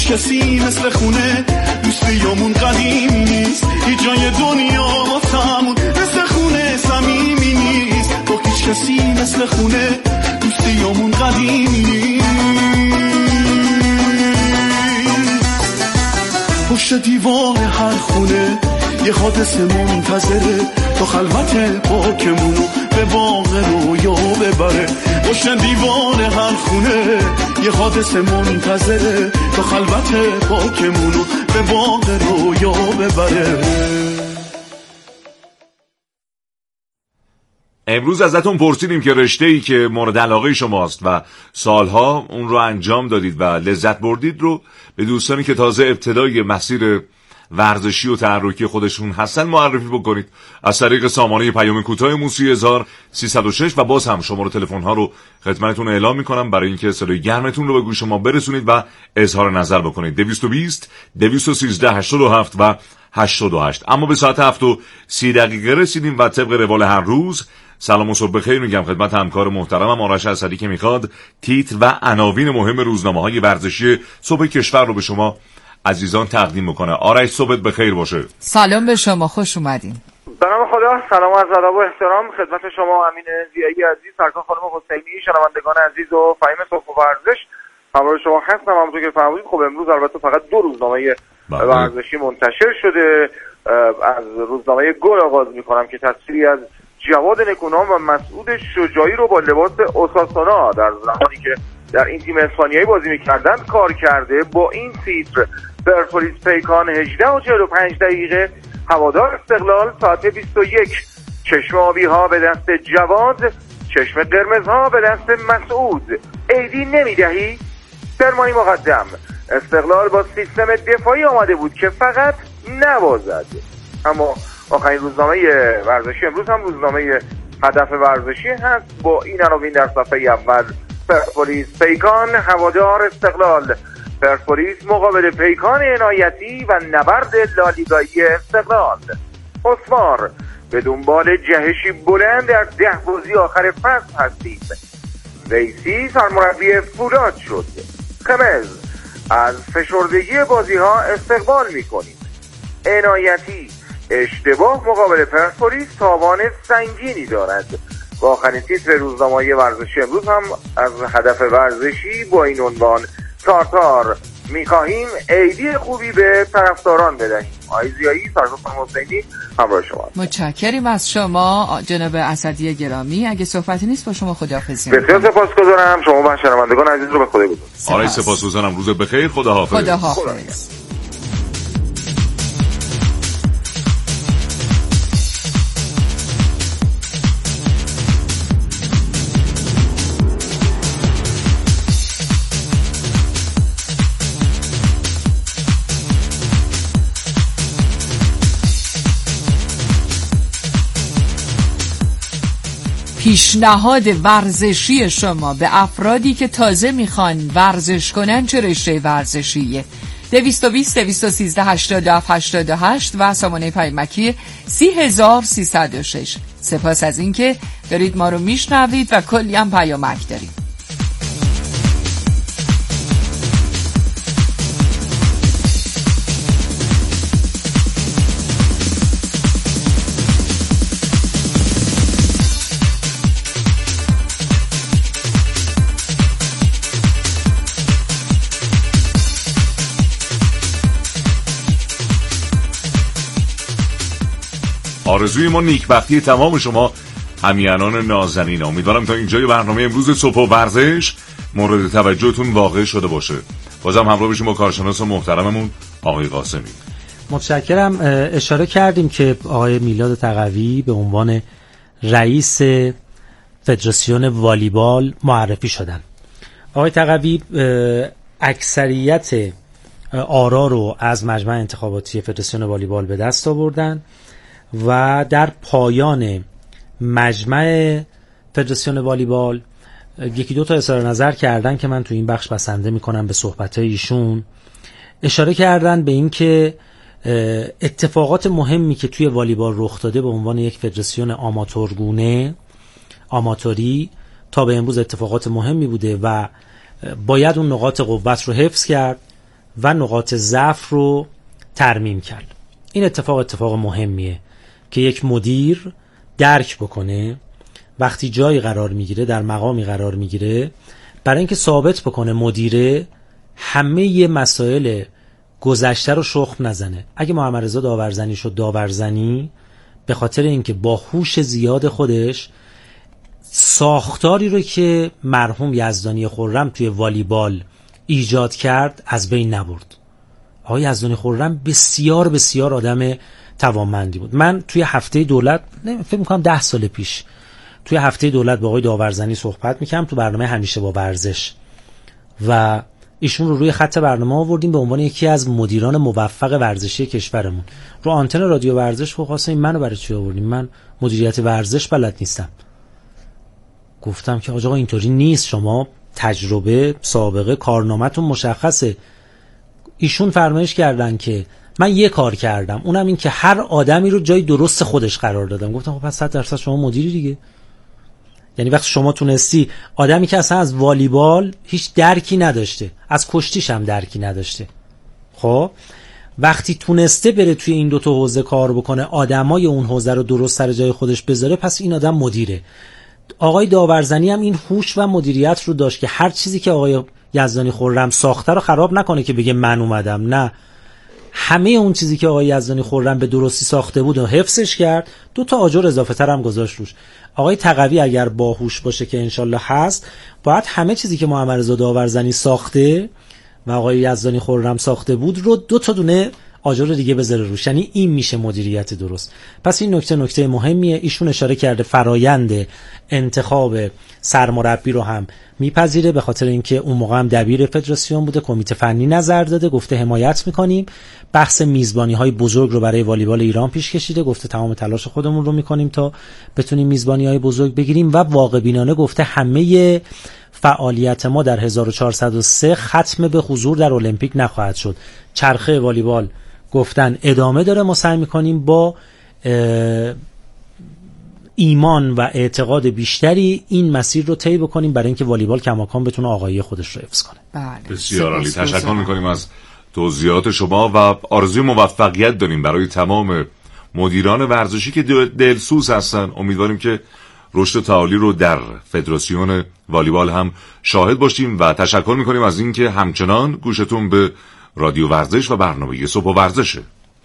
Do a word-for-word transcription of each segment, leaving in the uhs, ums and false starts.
هیچ کسی مثل خونه، دوستیامون قدیم نیست، هیچ جای دنیا واسمون مثل خونه صمیمی نیست. با هیچ کسی مثل خونه، دوستیامون قدیم نیست. پشت دیوار هر خونه یه حادثه منتظره تا خلوت پاکمونو به باغ رویا ببره. پشت دیوار هر خونه یه حادثه منتظره تا خلوت پاکمونو به باغ رویا ببره. امروز ازتون پرسیدیم که رشته‌ای که مورد علاقه شماست و سالها اون رو انجام دادید و لذت بردید رو به دوستانی که تازه ابتدای مسیر ورزشی و تحرکی خودشون هستن معرفی بکنید از طریق سامانه پیام کوتاه موسیقی هزار و سیصد و شش. و باز هم شماره تلفن ها رو خدمتتون اعلام میکنم برای اینکه صدای گرمتون رو به گوش ما برسونید و اظهار نظر بکنید. دویست و بیست دویست و سیزده هشتاد و هفت و هشتاد و هشت. اما به ساعت هفت و سی دقیقه رسیدیم و طبق روال هر روز سلام و صبح بخیر میگم خدمت همکار محترمم آرش اسدی که میخواد تیتر و عناوین مهم روزنامه‌های ورزشی صبح کشور رو به شما عزیزان تقدیم میکنه. آرش صبحت بخیر باشه. سلام به شما، خوش اومدین. به نام خدا، سلام و عرض ادب و احترام خدمت شما امین ضیایی عزیز، سرکار خانم حسینی، شنوندگان عزیز و فهیم صبح و ورزش. همراه شما هستم. همونطور که فرمودید خب امروز البته فقط دو روزنامه ورزشی منتشر شده. از روزنامه گل آغاز میکنم که تصویری از جواد نکونام و مسعود شجاعی رو با لباس اوساسونا در زمانی که در این تیم اسپانیایی بازی میکردن کار کرده. با این تیتر: پرسپولیس پیکان هجده و چهل و پنج دقیقه، هوادار استقلال ساعت بیست و یک. چشم آبی ها به دست جواد، چشم قرمز ها به دست مسعود. ایدی نمیدهی؟ سرمایی مقدم. استقلال با سیستم دفاعی آمده بود که فقط نوازد. اما آخرین روزنامه ورزشی امروز هم روزنامه هدف ورزشی هست با این عناوین در صفحه اول: پرسپولیس پیکان هوادار استقلال، پرسپولیس مقابل پیکان عنایتی و نبرد لالیگایی استقلال. اسمار: به دنبال جهشی بلند در ده بازی آخر فصل هستیم. ویسی سرمربی فولاد شد. خمز: از فشردگی بازی ها استقبال میکنیم. عنایتی: اشتباه مقابل پرسپولیس تاوان سنگینی دارد. و آخرین تیتر روزنامه ورزشی امروز هم از هدف ورزشی با این عنوان: تارتار میخواهیم عیدی خوبی به طرفداران بدهیم. آقای ضیایی، سرکار خانم حسینی، همراه شما. متشکریم از شما جناب اسدی گرامی. اگه صحبتی نیست با شما خداحافظی. بسیار سپاسگزارم. شما و شنوندگان عزیز رو به خدا بسپارم. آقای سپاسگزارم. روز بخیر. خداحافظ. خداحافظ. پیشنهاد ورزشی شما به افرادی که تازه میخوان ورزش کنن چه رشته ورزشیه؟ دویست و بیست دویست و سیزده هشتاد و هفت هشتاد و هشت و سامانه پیامکی سی هزار و سیصد و شش. سپاس از اینکه دارید ما رو میشنوید و کلی هم پیامک دارید. آرزوی ما نیکبختی تمام شما همیهنان نازنین. امیدوارم تا اینجای برنامه امروز صبح و ورزش مورد توجهتون واقع شده باشه. بازم همراه بشیم با کارشناس محترممون آقای قاسمی. متشکرم. اشاره کردیم که آقای میلاد تقوی به عنوان رئیس فدراسیون والیبال معرفی شدن. آقای تقوی اکثریت آرا رو از مجمع انتخاباتی فدراسیون والیبال به دست آوردن و در پایان مجمع فدراسیون والیبال یکی دو تا اظهار نظر کردن که من تو این بخش بسنده میکنم به صحبت‌های ایشون. اشاره کردن به این که اتفاقات مهمی که توی والیبال رخ داده به عنوان یک فدراسیون آماتورگونه آماتوری تا به امروز اتفاقات مهمی بوده و باید اون نقاط قوت رو حفظ کرد و نقاط ضعف رو ترمیم کرد. این اتفاق اتفاق مهمیه که یک مدیر درک بکنه وقتی جایی قرار میگیره، در مقامی قرار میگیره، برای اینکه ثابت بکنه مدیره همه ی مسائل گذشته رو شخم نزنه. اگه محمد رضا داورزنی شد داورزنی به خاطر اینکه با هوش زیاد خودش ساختاری رو که مرحوم یزدانی خرم توی والیبال ایجاد کرد از بین نبرد. آقای یزدانی خرم بسیار بسیار آدم توانمندی بود. من توی هفته دولت فکر می‌کنم ده سال پیش توی هفته دولت با آقای داورزنی صحبت می‌کردم تو برنامه همیشه با ورزش و ایشون رو روی خط برنامه آوردیم به عنوان یکی از مدیران موفق ورزشی کشورمون. رو آنتن رادیو ورزش خواستم این منو برای چی آوردیم؟ من مدیریت ورزش بلد نیستم. گفتم که آقا اینطوری نیست، شما تجربه، سابقه، کارنامه‌تون مشخصه. ایشون فرمایش کردن که من یه کار کردم، اونم این که هر آدمی رو جای درست خودش قرار دادم. گفتم خب پس صد درصد شما مدیری دیگه. یعنی وقتی شما تونستی آدمی که اصلا از والیبال هیچ درکی نداشته، از کشتیش هم درکی نداشته، خب وقتی تونسته بره توی این دوتا حوزه کار بکنه، آدمای اون حوزه رو درست سر جای خودش بذاره، پس این آدم مدیره. آقای داورزنی هم این هوش و مدیریت رو داشت که هر چیزی که آقای یزدانی خرم ساخته رو خراب نکنه که بگه من اومدم، نه، همه اون چیزی که آقای یزدانی خرم به درستی ساخته بود و حفظش کرد، دو تا آجر اضافه تر هم گذاشت روش. آقای تقوی اگر باهوش باشه که انشالله هست، باید همه چیزی که محمد رضا داورزنی ساخته و آقای یزدانی خرم ساخته بود رو دو تا دونه آجر دیگه بذاره روش. یعنی این میشه مدیریت درست. پس این نکته نکته مهمیه. ایشون اشاره کرده فرایند انتخاب سرمربی رو هم میپذیره، به خاطر اینکه اون موقع هم دبیر فدراسیون بوده، کمیته فنی نظر داده، گفته حمایت میکنیم. بحث میزبانی های بزرگ رو برای والیبال ایران پیش کشیده، گفته تمام تلاش خودمون رو میکنیم تا بتونیم میزبانی های بزرگ بگیریم و واقع بینانه گفته همه فعالیت ما در هزار و چهارصد و سه ختم به حضور در المپیک نخواهد شد. چرخه والیبال گفتن ادامه داره، ما سعی میکنیم با ایمان و اعتقاد بیشتری این مسیر رو طی بکنیم برای اینکه والیبال کماکان بتونه آقایی خودش رو حفظ کنه. بله. بسیار عالی، تشکر میکنیم از توضیحات شما و آرزوی موفقیت داریم برای تمام مدیران ورزشی که دلسوز هستن. امیدواریم که رشد تعالی رو در فدراسیون والیبال هم شاهد باشیم و تشکر میکنیم از اینکه همچنان گوشتون به رادیو ورزش و برنامه صبح و ورزشه.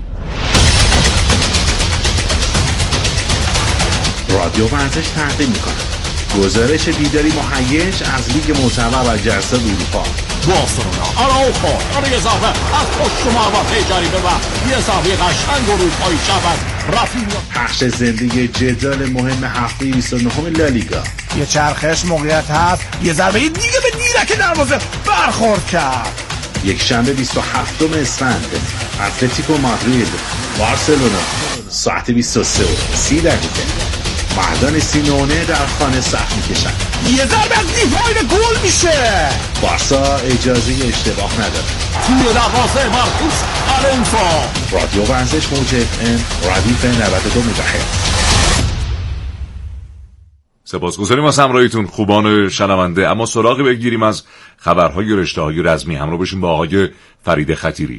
رادیو ورزش تقدیم میکنه گزارش بیداری مهیج از لیگ معتبر و جرسه اروپا. بارسلونا آراوخو آره اضافه از پشت محور پیجاری به وقت یه اضافه قشنگ و روپایی شب رفیقا. پخش زندگی جدال مهم هفته بیست و نه لالیگا. یه چرخش موقعیت هست، یه ضربه دیگه به دیرک دروازه برخورد کرد. یک شنبه بیست و هفتم اسفند اتلتیکو مادرید بارسلونا ساعت بیست و سه و سی دقیقه. مردان سینونه در خانه صف میکشن. یه ضربه از دیوار گل میشه. بارسا اجازه اشتباه نداره. توی دروازه مارکوس آلونسو. رادیو ورزش موج اف ام ردیف نود و دو مگاهرتز. سپاسگزاریم از همراهیتون خوبان شنونده. اما سراغی بگیریم از خبرهای رشته‌های رزمی. همراه باشیم با آقای فرید خطیری.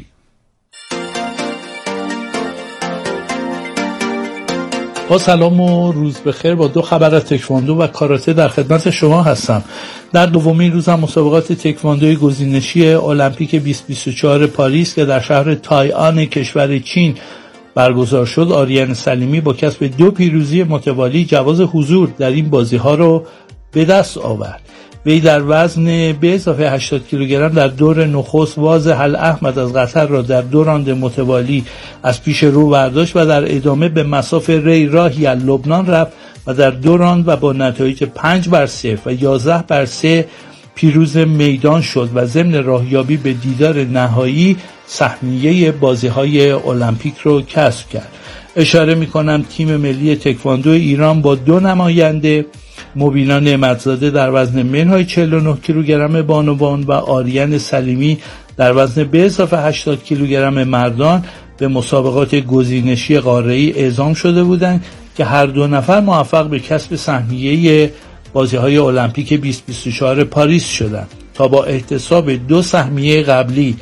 با سلام و روز بخیر. با دو خبر از تکواندو و کاراته در خدمت شما هستم. در دومین روز مسابقات تکواندوی گزینشی المپیک بیست بیست و چهار پاریس که در شهر تایان کشور چین برگزار شد، آریان سلیمی با کسب دو پیروزی متوالی جواز حضور در این بازی‌ها رو به دست آورد. وی در وزن به اضافه هشتاد کیلوگرم در دور نخست واضح الاحمد از قطر را در دو راند متوالی از پیش رو برداشت و در ادامه به مصاف ری راهی از لبنان رفت و در دو راند و با نتایج پنج بر صفر و یازده بر سه پیروز میدان شد و ضمن راهیابی به دیدار نهایی سهمیه بازی‌های المپیک رو کسب کرد. اشاره می‌کنم تیم ملی تکواندو ایران با دو نماینده، مبینا نعمتزاده در وزن منهای چهل و نه کیلوگرم بانوان و آریان سلیمی در وزن به اضافه هشتاد کیلوگرم مردان به مسابقات گزینشی قاره‌ای اعزام شده بودند که هر دو نفر موفق به کسب سهمیه بازی‌های المپیک بیست بیست و چهار پاریس شدند تا با احتساب دو سهمیه قبلی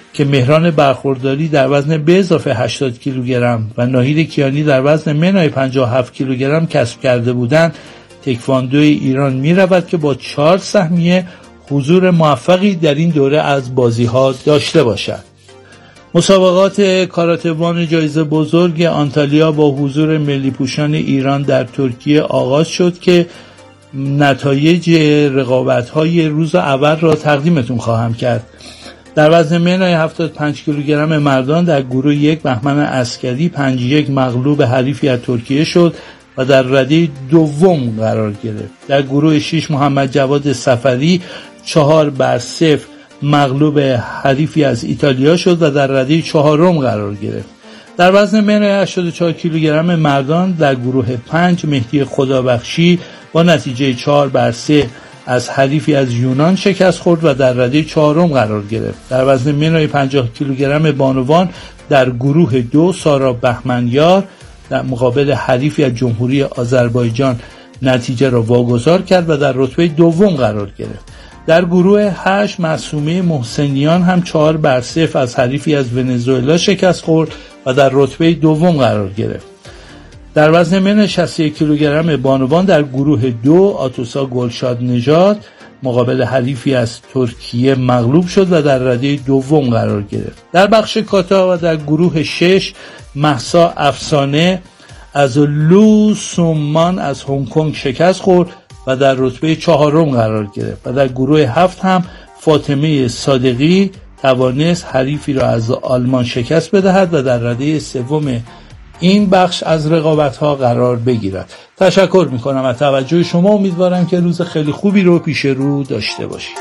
که مهران برخورداری در وزن به اضافه هشتاد کیلوگرم و ناهید کیانی در وزن منهای پنجاه و هفت کیلوگرم کسب کرده بودند، تکواندوی ایران می رود که با چهار سهمیه حضور موفقی در این دوره از بازی‌ها داشته باشد. مسابقات کاراته‌وان جایزه بزرگ آنتالیا با حضور ملی پوشان ایران در ترکیه آغاز شد که نتایج رقابت‌های روز اول را تقدیمتون خواهم کرد. در وزن منهای هفتاد و پنج کیلوگرم مردان در گروه یک بهمن عسکری پنج یک مغلوب حریفی از ترکیه شد و در رده دوم قرار گرفت. در گروه شش محمد جواد سفری چهار بر صفر مغلوب حریفی از ایتالیا شد و در رده چهارم قرار گرفت. در وزن منهای هشتاد و چهار کیلوگرم مردان در گروه پنج مهدی خدابخشی با نتیجه چهار بر سه از حریفی از یونان شکست خورد و در رده چهارم قرار گرفت. در وزن منهای پنجاه کیلوگرم بانوان در گروه دو سارا بهمنیار در مقابل حریفی از جمهوری آذربایجان نتیجه را واگذار کرد و در رتبه دوم قرار گرفت. در گروه هشت معصومه محسنیان هم چهار بر صفر از حریفی از ونزوئلا شکست خورد و در رتبه دوم قرار گرفت. در وزن من شصت و یک کیلوگرم بانوان در گروه دو آتوسا گلشاد نژاد مقابل حریفی از ترکیه مغلوب شد و در رده دوم قرار گرفت. در بخش کاتا و در گروه شش مهسا افسانه از لو سومان از هنگ کنگ شکست خورد و در رتبه چهارم قرار گرفت و در گروه هفت هم فاطمه صادقی توانست حریفی را از آلمان شکست بدهد و در رده سوم این بخش از رقابت‌ها قرار بگیرد. تشکر می‌کنم از توجه شما. امیدوارم که روز خیلی خوبی رو پیش رو داشته باشید.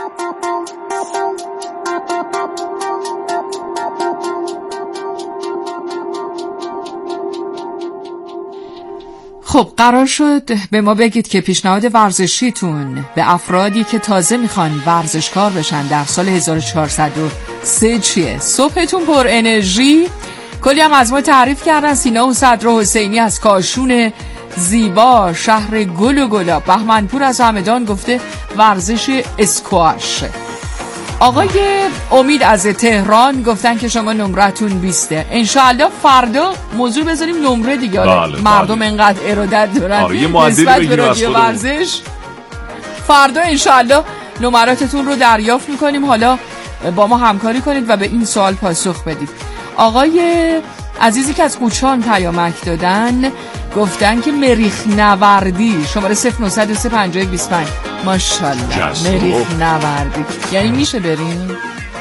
خب قرار شد به ما بگید که پیشنهاد ورزشیتون به افرادی که تازه میخوان ورزشکار بشن در سال هزار و چهارصد و سه چیه؟ صبحتون پر انرژی. کلی هم از ما تعریف کردن. سینا و صدر حسینی از کاشون زیبا شهر گل و گلاب. بهمنپور از همدان گفته ورزش اسکواش. آقای امید از تهران گفتن که شما نمرتون بیسته. انشاءالله فردا موضوع بذاریم نمره دیگه. بله، مردم بله. انقدر ارادت دارن آره، نسبت به رادیو ورزش. فردا انشاءالله نمراتتون رو دریافت میکنیم. حالا با ما همکاری کنید و به این سوال پاسخ بدید. آقای عزیزی که از قوچان پیامک دادن گفتن که مریخ نوردی شماره صفر نه صفر سه پنج یک دو پنج. ماشاءالله مریخ نوردی یعنی میشه بریم؟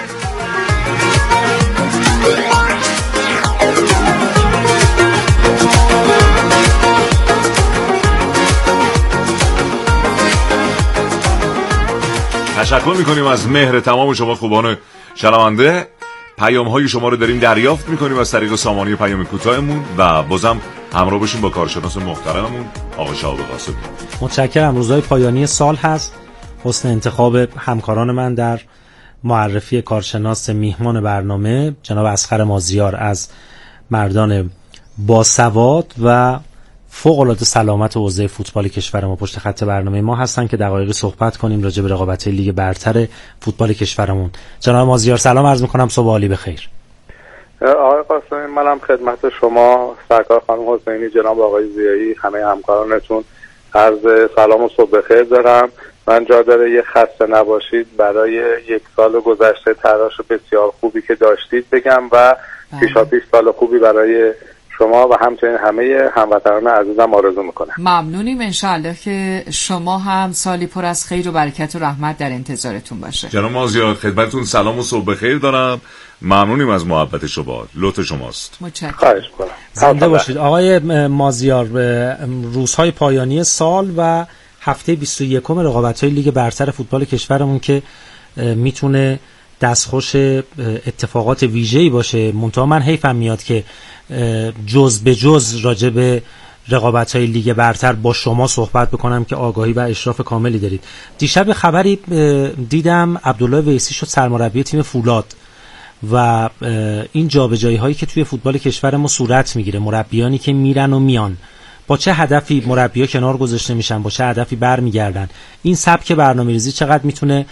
تشکر میکنیم از مهر تمام شما خوبان شنونده. پیام های شما رو داریم دریافت میکنیم از طریق سامانه پیام کوتاهمون و بازم همراه باشیم با کارشناس محترممون آقای شهاب قاسمی. متشکرم. روزهای پایانی سال هست. حسن انتخاب همکاران من در معرفی کارشناس میهمان برنامه جناب اصغر مازیار از مردان باسواد و فوق‌العاده سلامت حوزه فوتبال کشور ما پشت خط برنامه ما هستن که دقایقی صحبت کنیم راجع به رقابت لیگ برتر فوتبال کشورمون. جناب مازیار سلام عرض می‌کنم، صبح عالی بخیر. آقای قاسمی منم خدمت شما، سرکار خانم حسینی، جناب آقای زیایی، همه همکارانتون عرض سلام و صبح بخیر دارم. من جا داره یه خسته نباشید برای یک سال گذشته تلاش بسیار خوبی که داشتید بگم و پیشاپیش سال خوبی برای شما و همچنین همه هموطنان عزیزم آرزو میکنم. ممنونیم. انشاءالله که شما هم سالی پر از خیر و برکت و رحمت در انتظارتون باشه. جناب مازیار خدمتتون سلام و صبح بخیر دارم. ممنونیم از محبت شما. لطف شماست. متشکرم. خواهش می‌کنم. زنده باشید. آقای مازیار، روزهای پایانی سال و هفته بیست و یکم رقابت‌های لیگ برتر فوتبال کشورمون که میتونه دستخوش اتفاقات ویژه‌ای باشه. منتها من حیفم میاد که جز به جز راجع به رقابت‌های لیگ برتر با شما صحبت بکنم که آگاهی و اشراف کاملی دارید. دیشب خبری دیدم عبدالله ویسی شد سرمربی تیم فولاد و این جابجایی هایی که توی فوتبال کشور ما صورت میگیره، مربیانی که میرن و میان، با چه هدفی مربی‌ها کنار گذاشته میشن، با چه هدفی برمیگردن، این سبک برنامه‌ریزی چقدر میتونه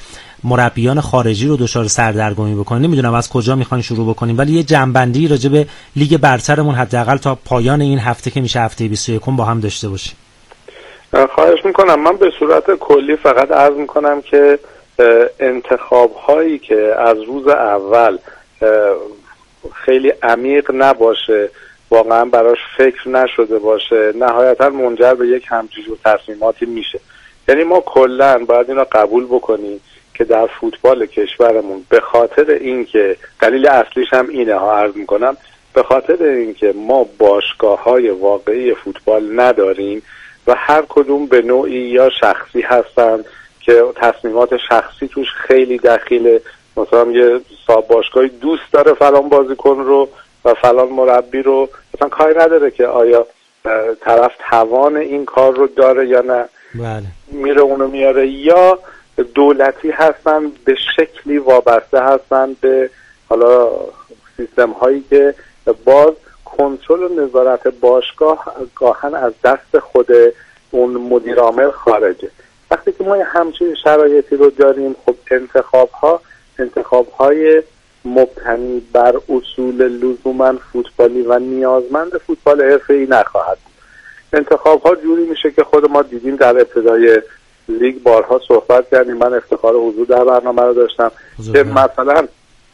مربیان خارجی رو دچار سردرگمی بکنه. نمیدونم از کجا میخواین شروع بکنیم، ولی یه جنبندی راجع به لیگ برترمون حداقل تا پایان این هفته که میشه هفته بیست و یک با هم داشته باشیم. خواهش میکنم. من به صورت کلی فقط عرض میکنم که انتخاب هایی که از روز اول خیلی عمیق نباشه، واقعا براش فکر نشده باشه، نهایتا منجر به یک همچین تصمیماتی میشه. یعنی ما کلا باید این رو قبول بکنیم که در فوتبال کشورمون به خاطر اینکه دلیل اصلیش هم اینه ها عرض میکنم، به خاطر اینکه ما باشگاه های واقعی فوتبال نداریم و هر کدوم به نوعی یا شخصی هستن که تصمیمات شخصی توش خیلی دخیله. مثلا یه صاحب باشگاهی دوست داره فلان بازیکن رو و فلان مربی رو، مثلا کاری نداره که آیا طرف توان این کار رو داره یا نه. بله. میره اونو میاره. یا دولتی هستن، به شکلی وابسته هستن به حالا سیستم هایی که باز کنترل و نظارت باشگاه گاهن از دست خود اون مدیر عامل خارجه. وقتی که ما همچین شرایطی رو داریم، خب انتخاب ها انتخاب های مبتنی بر اصول لزوما فوتبالی و نیازمند فوتبال حرفه‌ای نخواهد. انتخاب ها جوری میشه که خود ما دیدیم در ابتدای لیگ بارها صحبت کردیم. من افتخار حضور در برنامه رو داشتم که مثلا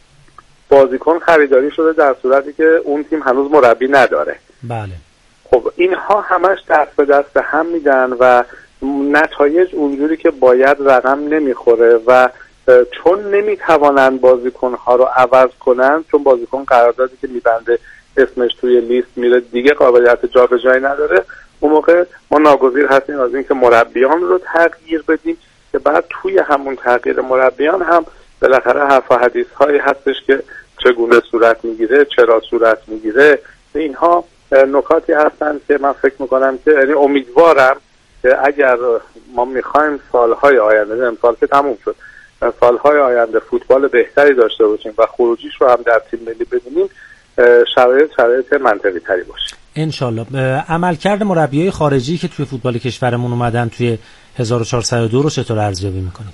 بازیکن خریداری شده در صورتی که اون تیم هنوز مربی نداره. بله. خب اینها همش دست به دست هم میدن و نتایج اونجوری که باید رقم نمیخوره و چون نمیتوانند بازیکنها رو عوض کنن، چون بازیکن قراردادی که میبنده اسمش توی لیست میره دیگه قابلیت جابجایی نداره، اون موقع ما ناگزیر هستیم از اینکه مربیان رو تغییر بدیم که بعد توی همون تغییر مربیان هم بالاخره حرف و حدیث هایی هستش که چگونه صورت میگیره، چرا صورت میگیره. اینها نکاتی هستن که من فکر میکنم که یعنی امیدوارم که اگر ما میخوایم سالهای آینده، امسال که تموم شد، سالهای آینده فوتبال بهتری داشته باشیم و خروجیش رو هم در تیم ملی ببینیم، شرایط شرایط منطقی تری باشه انشالله. عملکرد مربیای خارجی که توی فوتبال کشورمون اومدن توی هزار و چهارصد و دو رو چطور ارزیابی میکنید؟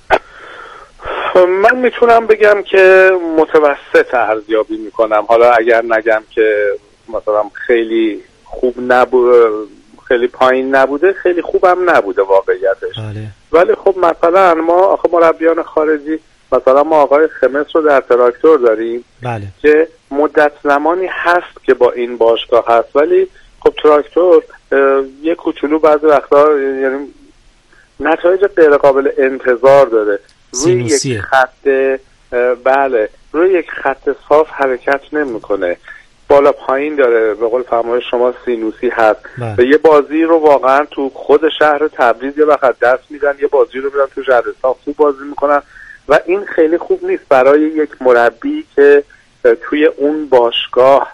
من میتونم بگم که متوسط ارزیابی میکنم. حالا اگر نگم که مثلا خیلی خوب نبوده، خیلی پایین نبوده، خیلی خوبم نبوده واقعیتش. بله. ولی خب مثلا ما آخه مربیان خارجی، مثلا ما آقای خمس رو در تراکتور داریم. بله. که مدت زمانی هست که با این باشگاه هست، ولی خب تراکتور یک کوچولو بعضی وقتا یعنی نتایج غیر قابل انتظار داره. روی یک خط بله روی یک خط صاف حرکت نمیکنه، بالا پایین داره، به قول فرمایش شما سینوسی هست. و یه بازی رو واقعا تو خود شهر تبریز یه وقت دست میدن، یه بازی رو میرن تو شهرستان خوب بازی میکنن و این خیلی خوب نیست برای یک مربی که توی اون باشگاه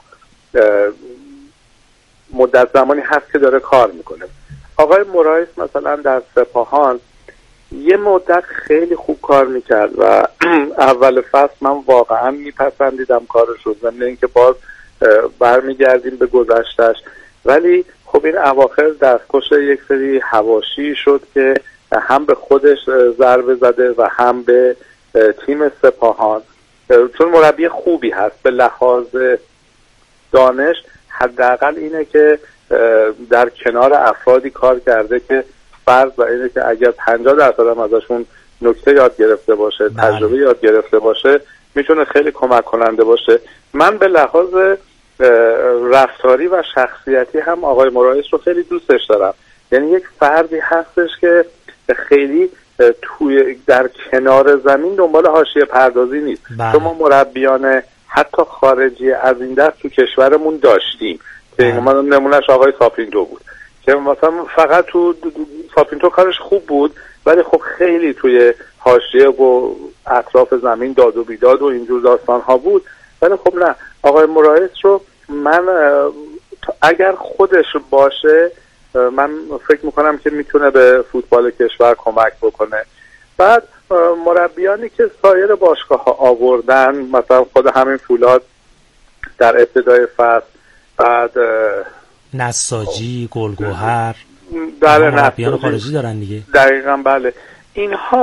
مدت زمانی هست که داره کار میکنه. آقای مرایس مثلا در سپاهان یه مدت خیلی خوب کار میکرد و اول فصل من واقعا میپسندیدم کارش رو، ضمن اینکه باز برمیگردیم به گذشتش. ولی خب این اواخر دستخوش یک سری حواشی شد که هم به خودش ضربه زده و هم به تیم سپاهان، چون مربی خوبی هست به لحاظ دانش، حداقل اینه که در کنار افرادی کار کرده که فرض بر اینه که اگر پنجاه درصد هم ازشون نکته یاد گرفته باشه، تجربه یاد گرفته باشه، میتونه خیلی کمک کننده باشه. من به لحاظ رفتاری و شخصیتی هم آقای مرایس رو خیلی دوستش دارم. یعنی یک فردی هستش که خیلی توی در کنار زمین دنبال حاشیه پردازی نیست. ما مربیان حتی خارجی از این دست تو کشورمون داشتیم که من نمونهش آقای ساپینتو بود که مثلا فقط تو ساپینتو کارش خوب بود ولی خب خیلی توی حاشیه و اطراف زمین داد و بیداد و اینجور داستان ها بود. ولی خب نه، آقای مرایس رو من اگر خودش باشه من فکر میکنم که میتونه به فوتبال کشور کمک بکنه. بعد مربیانی که سایر باشگاه ها آوردن، مثلا خود همین فولاد در ابتدای فصل، بعد نساجی، گلگوهر، بله مربیان خارجی دارن دیگه. دقیقاً بله. اینها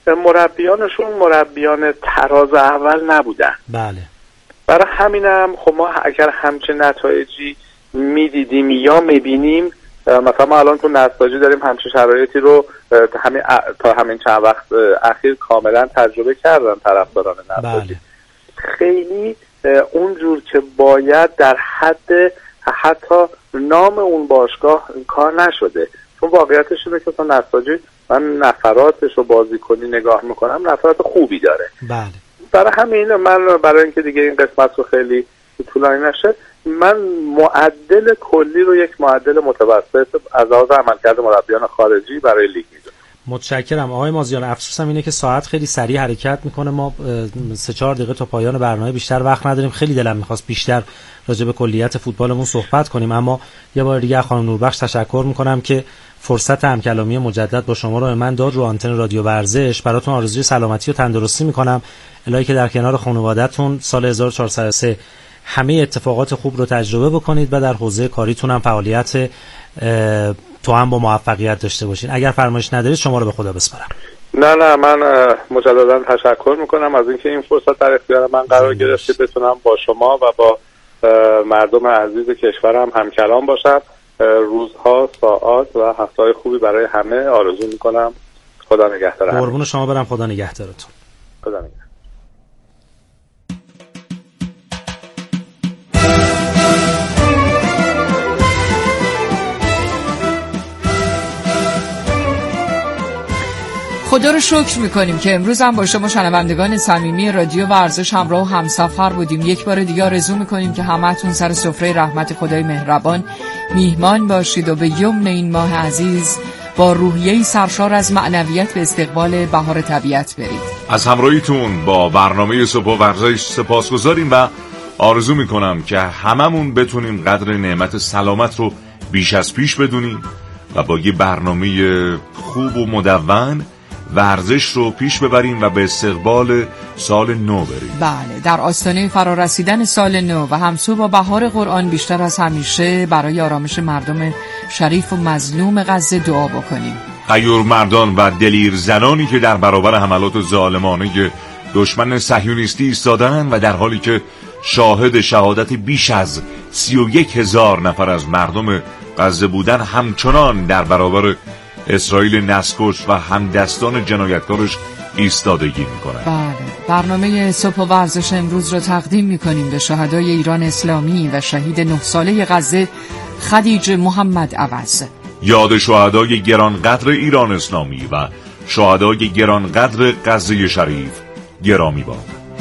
مربیانشون مربیان تراز اول نبودن. بله. برای همینم خب ما اگر همچین نتایجی میدیدیم یا میبینیم، مثلا ما الان تو نساجی داریم همچین شرایطی رو همین تا همین چند وقت اخیر کاملا تجربه کردن طرفداران نساجی. بله. خیلی اونجور که باید در حد حتی نام اون باشگاه کار نشده، چون واقعیتش اینه که مثلا نساجی من نفراتش رو بازیکنی نگاه میکنم، نفرات خوبی داره. بله. برای همین من برای اینکه دیگه این قسمت رو خیلی طولانی نشه، من معدل کلی رو یک معدل متوسط از لحاظ عملکرد مربیان خارجی برای لیگ میدونم. متشکرم آقای مازیار. افسوسم اینه که ساعت خیلی سریع حرکت میکنه، ما سه چهار دقیقه تا پایان برنامه بیشتر وقت نداریم. خیلی دلم میخواست بیشتر راجع به کلیت فوتبالمون صحبت کنیم، اما یه بار دیگه خانم نوربخش تشکر میکنم که فرصت همکلامی مجدد با شما رو به من داد رو آنتن رادیو ورزش. براتون آرزوی سلامتی و تندرستی میکنم، الهی که در کنار خانواده‌تون سال هزار و چهارصد و سه همه اتفاقات خوب رو تجربه بکنید و در حوزه کاریتون هم فعالیت تو هم با موفقیت داشته باشین. اگر فرمایش ندارید شما رو به خدا بسپارم. نه نه من مجددا تشکر میکنم از اینکه این فرصت در اختیار من قرار گرفت که بتونم با شما و با مردم عزیز کشورم همکلام باشم. روزها، ساعات و هفته‌های خوبی برای همه آرزو میکنم. خدا نگهدار. قربون شما برم. خدا نگهدارتون. خدا نگهدار. خدا رو شکر میکنیم که امروز هم با شما شنوندگان صمیمی رادیو ورزش همراه و همسفر بودیم. یک بار دیگه آرزو میکنیم که همه‌تون سر سفره رحمت خدای مهربان میهمان باشید و به یمن این ماه عزیز با روحیه‌ای سرشار از معنویت به استقبال بهار طبیعت برید. از همراهیتون با برنامه صبح ورزش سپاسگزاریم و آرزو میکنم که هممون بتونیم قدر نعمت سلامت رو بیش از پیش بدونیم و با یه برنامه خوب و مدون ورزش رو پیش ببریم و به استقبال سال نو بریم. بله، در آستانه فرارسیدن سال نو و همسو با بهار قرآن بیشتر از همیشه برای آرامش مردم شریف و مظلوم غزه دعا بکنیم. غیور مردان و دلیر زنانی که در برابر حملات ظالمانه دشمن صهیونیستی ایستادن و در حالی که شاهد شهادت بیش از سی و یک هزار نفر از مردم غزه بودن، همچنان در برابر اسرائیل نسکش و همدستان جنایتکارش ایستادگی میکنن. بله، برنامه صبح ورزش امروز رو تقدیم میکنیم به شهدای ایران اسلامی و شهید نه ساله غزه خدیج محمد عوض. یاد شهدای گرانقدر ایران اسلامی و شهدای گرانقدر غزه شریف گرامی باد.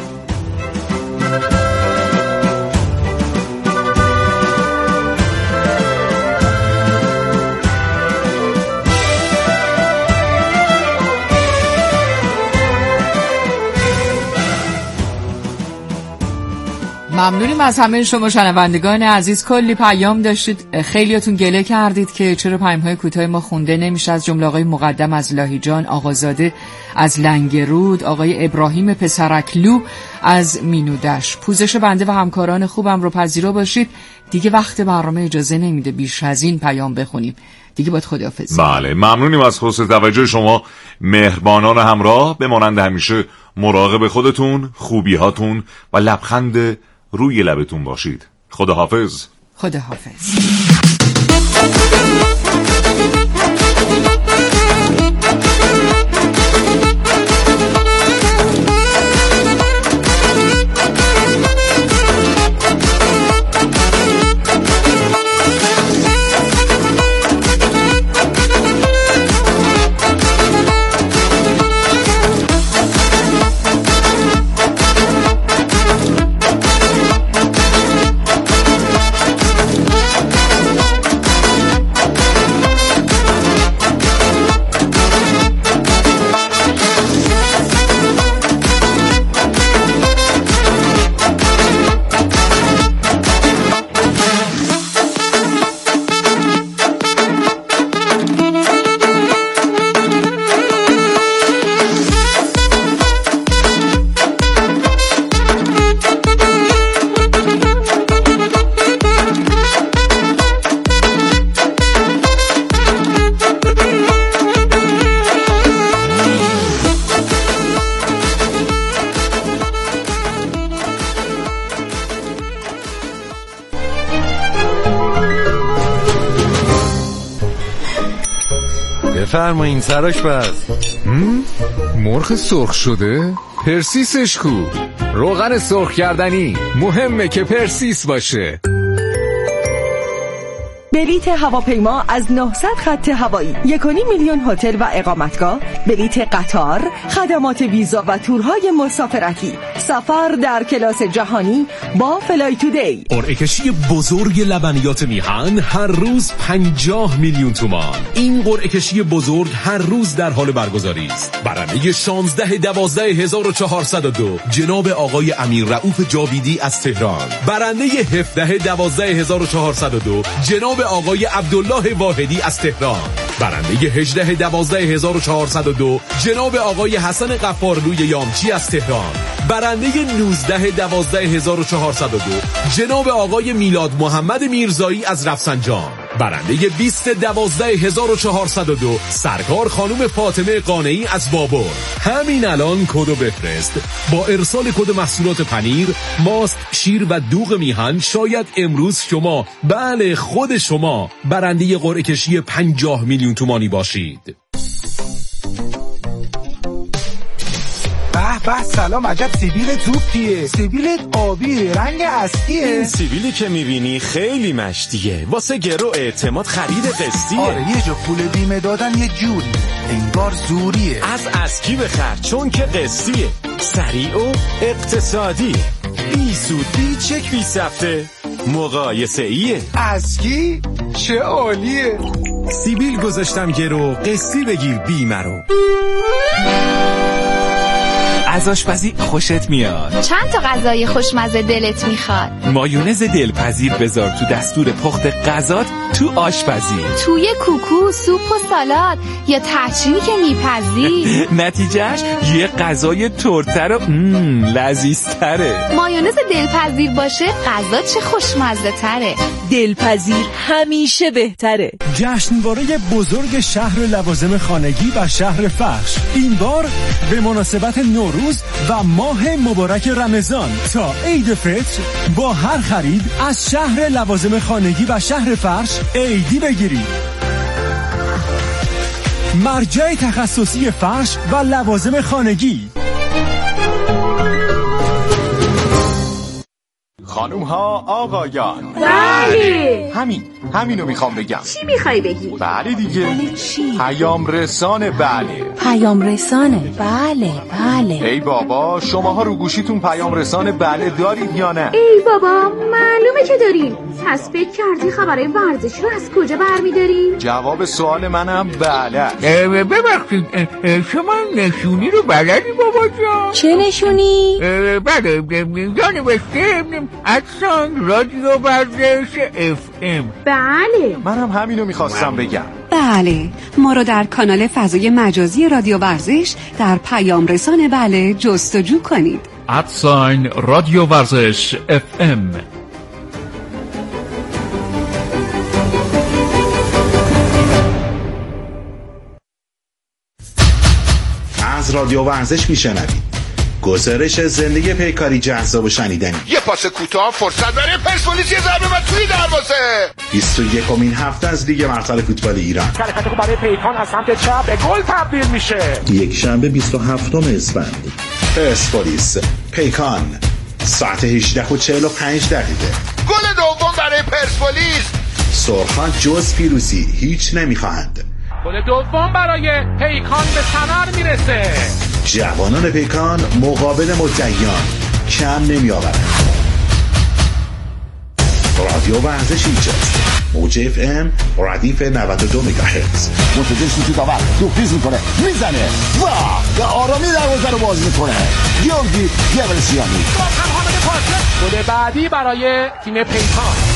ممنونیم از همه شما شنوندگان عزیز. کلی پیام داشتید، خیلیاتون گله کردید که چرا پیام‌های کوتاه ما خونده نمیشه. از جمله آقای مقدم از لاهیجان، آقازاده از لنگرود، آقای ابراهیم پسرکلو از مینودش. پوزش بنده و همکاران خوبم رو پذیرا باشید. دیگه وقت برنامه اجازه نمیده بیش از این پیام بخونیم. دیگه باید خداحافظی. بله، ممنونیم از حسن توجه شما مهربانان همراه. به مانند همیشه مراقب خودتون، خوبی هاتون و لبخند روی لبتون باشید. خداحافظ. خداحافظ. بفرمایین سراش بس. مرغ سرخ شده؟ پرسیسش کو؟ روغن سرخ کردنی مهمه که پرسیس باشه. بلیت هواپیما از نهصد خط هوایی، یک و نیم میلیون هتل و اقامتگاه، بلیت قطار، خدمات ویزا و تورهای مسافرتی، سفر در کلاس جهانی با فلای تودی. قرعه کشی بزرگ لبنیات میهن هر روز پنجاه میلیون تومان. این قرعه کشی بزرگ هر روز در حال برگزاری است. برنده شانزده دوازده هزار و چهارصد و دو جناب آقای امیر رؤوف جاویدی از تهران. برنده هفده دوازده هزار و چهارصد و دو جناب آقای عبدالله واحدی از تهران. برنده هجده دوازده هزار و چهارصد و دو جناب آقای حسن غفارلوی یامچی از تهران. برنده نوزده دوازده هزار و چهارصد و دو جناب آقای میلاد محمد میرزایی از رفسنجان. برنده بیست دوازده هزار و چهارصد و دو سرکار خانم فاطمه قانعی از بابر. همین الان کدو بفرست. با ارسال کد محصولات پنیر، ماست، شیر و دوغ میهن شاید امروز شما، بله خود شما، برنده قرعه کشی پنجاه میلیون تومانی باشید. به به سلام، عجب سیبیل توپیه. سیبیلت آبی رنگ اصلیه. این سیبیلی که میبینی خیلی مشتیه، واسه گرو اعتماد خرید قسطیه. آره یه جا پول بیمه دادن یه جوری انگار زوریه. از اسکی بخر چون که قسطیه، سریع و اقتصادی، بی سود بی چک بی سفته، مقایسه ایه. اسکی چه عالیه. سیبیل گذاشتم گرو، قسطی بگیر بیمه رو. از آشپزی خوشت میاد؟ چند تا غذای خوشمزه دلت میخواد؟ مایونز دلپذیر بذار تو دستور پخت غذات تو آشپزی. توی کوکو، سوپ و سالاد یا تحچینی که میپزی. نتیجهش یه غذای ترتر و مم لذیذتره. مایونز دلپذیر باشه غذا چه خوشمزه تره. دلپذیر همیشه بهتره. جشنواره بزرگ شهر لوازم خانگی و شهر فرش، این بار به مناسبت نوروز و ماه مبارک رمضان تا عید فطر با هر خرید از شهر لوازم خانگی و شهر فرش عیدی بگیرید. مرجع تخصصی فرش و لوازم خانگی. خانوم ها آقایان. بله همین همینو میخوام بگم. چی میخوای بگی؟ بله دیگه. بله چی؟ پیام رسانه. بله پیام رسانه. بله بله. ای بابا شماها رو گوشیتون پیام رسانه بله دارید یا نه؟ ای بابا معلومه که داریم. پس فکر کردی خبرهای ورزشی رو از کجا برمیداریم؟ جواب سوال منم بله. ببخشید شما نشونی رو بلدی بابا جان؟ چه نشونی؟ بله جانوشته اکسان رادیو ورزش اف ام. بله منم همینو میخواستم بگم. بله ما رو در کانال فضای مجازی رادیو ورزش در پیام رسان بله جستجو کنید. ادساین رادیو ورزش اف ام. از رادیو ورزش میشنوید گزارش زندگی پیکاری جذاب و شنیدنی. یه پاس کوتاه فرصت برای پرسپولیس، یه ضربه و توی دروازه. بیست و یکمین هفته از لیگ برتر فوتبال ایران. حرکت خوب برای پیکان از سمت چپ به گل تبدیل میشه. یک شنبه بیست و هفتم اسفند پرسپولیس پیکان ساعت هجده و چهل و پنج دقیقه. گل دوم برای پرسپولیس. سرخان جز پیروزی هیچ نمیخواهند. گل دوم برای پیکان به ثمر میرسه. جوانان پیکان مقابل مدعیان کم نمی آورند. رادیو ورزش اینجاست. موج اف ام ردیف نود و دو مگاهرتز. منتظر شوتی داور توپیز میکنه میزنه و به آرامی دروازه رو باز میکنه. گیورگی گبرسیانی گل بعدی برای تیم پیکان.